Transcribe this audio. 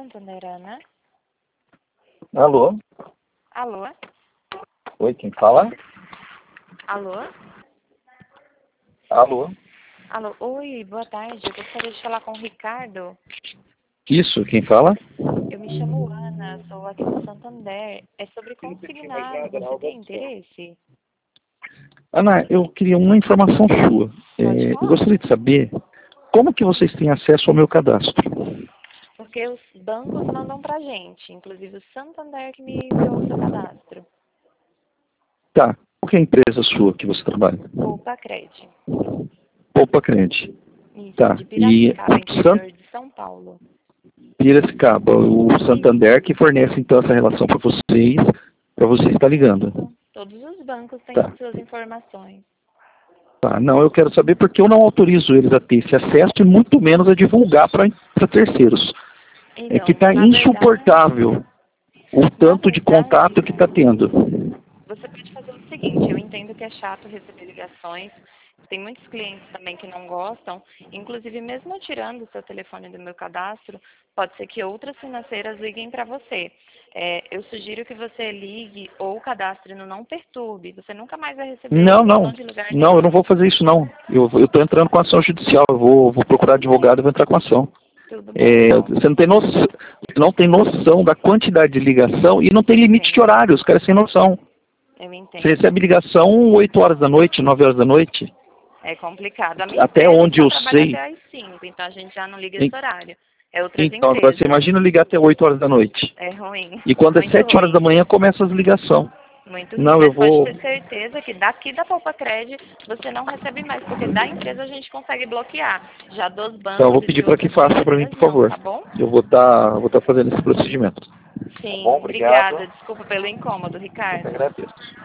Santander, Ana. Alô? Alô? Oi, quem fala? Alô? Alô? Alô? Oi, boa tarde. Eu gostaria de falar com o Ricardo. Isso, quem fala? Eu me chamo Ana, sou aqui do Santander. É sobre consignado. Você tem interesse? Ana, eu queria uma informação sua. Pode Eu falar. gostaria de saber como que vocês têm acesso ao meu cadastro. Porque os bancos mandam pra gente, inclusive o Santander que me enviou o seu cadastro. Tá. Qual que é a empresa sua que você trabalha? Poupa Cred. Poupa Crente. Isso, Tá. de E Piracicaba, interior de São Paulo. Piracicaba, o Santander que fornece então essa relação para vocês estar ligando. Todos os bancos têm Tá. as suas informações. Tá, não, eu quero saber porque eu não autorizo eles a ter esse acesso e muito menos a divulgar para terceiros. É que Então, está insuportável o na tanto de contato verdade, que está tendo. você pode fazer o seguinte, eu entendo que é chato receber ligações, tem muitos clientes também que não gostam, inclusive mesmo eu tirando o seu telefone do meu cadastro, pode ser que outras financeiras liguem para você. Eu sugiro que você ligue ou cadastre no Não Perturbe, você nunca mais vai receber Não, ligação não. de lugar Não, eu não nenhum. vou fazer isso não. Eu estou entrando com ação judicial. Eu vou procurar Tudo bem, advogado e vou entrar com ação. tudo bem então. Você não tem noção da quantidade de ligação e não tem limite de Entendo, horário. Os caras sem noção. eu Você entendo. recebe ligação 8 horas da noite, 9 horas da noite. É complicado. A minha Até empresa onde só eu trabalha sei. até às 5, então a gente já não liga esse horário. É outras Então, agora você empresas. imagina ligar até 8 horas da noite. É ruim, E quando é muito 7 horas da ruim, manhã, começa as ligações. muito ruim. Não, eu Mas pode vou. ter certeza que daqui da Poupa Cred você não recebe mais, porque da empresa a gente consegue bloquear. Já dos Então, eu bancos vou e de pedir para que outras faça para mim, financeiras por não, favor. tá bom? Eu vou tá fazendo esse procedimento. Tá bom, Sim, obrigado. obrigada. Desculpa pelo incômodo, Eu que Ricardo. agradeço.